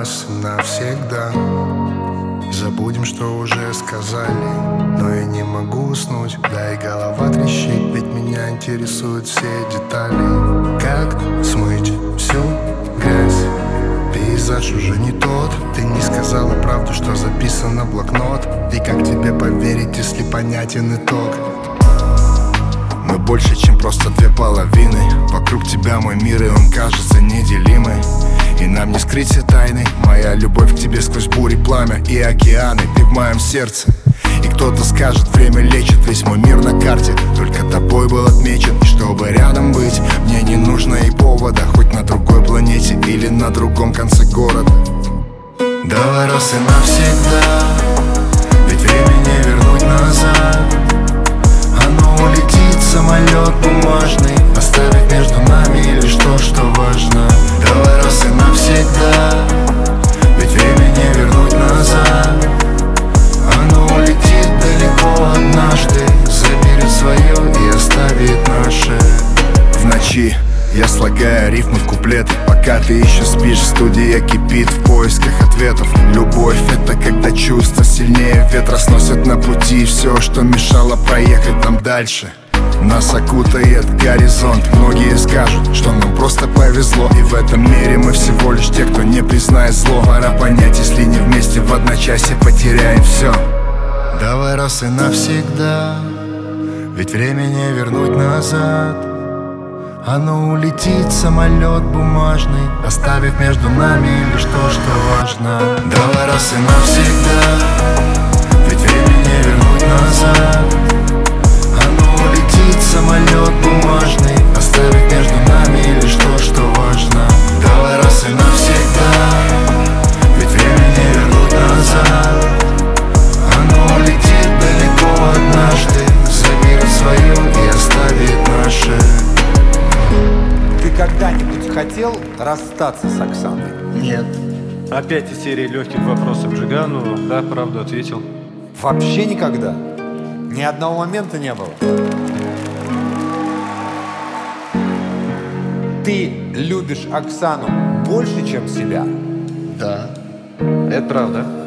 раз и навсегда. Забудем, что уже сказали, но я не могу уснуть, да и голова трещит, ведь меня интересуют все детали. Как смыть всю грязь? Пейзаж уже не тот. Ты не сказала правду, что записано в блокнот. И как тебе поверить, если понятен итог? Мы больше, чем просто две половины. Вокруг тебя мой мир, и он кажется неделимый. И нам не скрыть все тайны. Моя любовь к тебе сквозь бури, пламя и океаны. Ты в моем сердце. И кто-то скажет, время лечит, весь мой мир на карте только тобой был отмечен. И чтобы рядом быть, мне не нужно и повода, хоть на другой планете или на другом конце города. Давай раз и навсегда, ведь время не вернуть назад. Оно улетит, самолет бумажный, оставив между нами лишь то, что важно. Давай раз и навсегда, ведь время не вернуть назад. Оно улетит далеко однажды, заберет свое и оставит наше. В ночи я слагаю рифмы в куплеты, пока ты еще спишь, студия кипит в поисках ответов. Любовь — это когда чувства сильнее ветра сносят на пути все, что мешало проехать нам дальше. Нас окутает горизонт. Многие скажут, что нам просто повезло, и в этом мире мы всего лишь те, кто не признает зло. Пора понять, если не вместе в одночасье потеряем все. Давай раз и навсегда, ведь время не вернуть назад. Оно улетит, самолет бумажный, оставив между нами лишь то, что важно. Давай раз и навсегда, ведь время не вернуть назад. Оно улетит, самолет бумажный, оставив между нами лишь то, что важно. Давай раз и навсегда, ведь время не вернуть назад. Оно улетит далеко однажды, заберет свое и оставит наше. Ты когда-нибудь хотел расстаться с Оксаной? Нет. Опять из серии легких вопросов Джигану. Да, правду ответил. Вообще никогда? Ни одного момента не было? Ты любишь Оксану больше, чем себя? Да. Это правда.